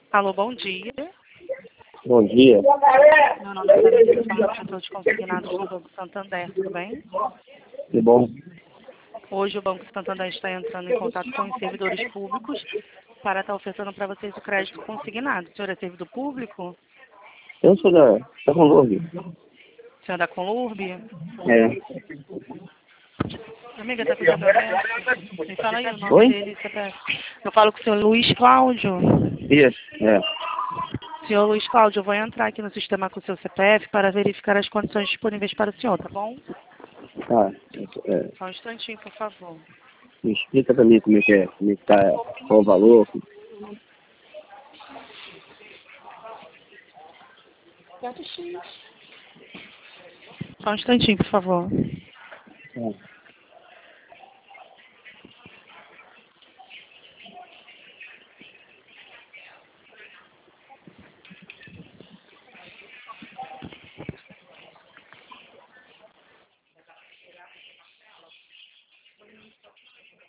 Alô, bom dia. Bom dia. Meu nome é Maria, eu sou gestor de consignados do Banco Santander, tudo bem? Que bom. Hoje o Banco Santander está entrando em contato com os servidores públicos para estar ofertando para vocês o crédito consignado. O senhor é servidor público? Eu sou da Conlurb. O senhor é da Conlurb? É. Amiga, tá com o CPF? Me fala aí o nome Oi? dele, CPF. Eu falo com o senhor Luiz Cláudio. Isso, é. Senhor Luiz Cláudio, eu vou entrar aqui no sistema com o seu CPF para verificar as condições disponíveis para o senhor, tá bom? Tá. Só um instantinho, por favor. Me explica pra mim como é que tá, qual o valor. Só um instantinho, por favor. É.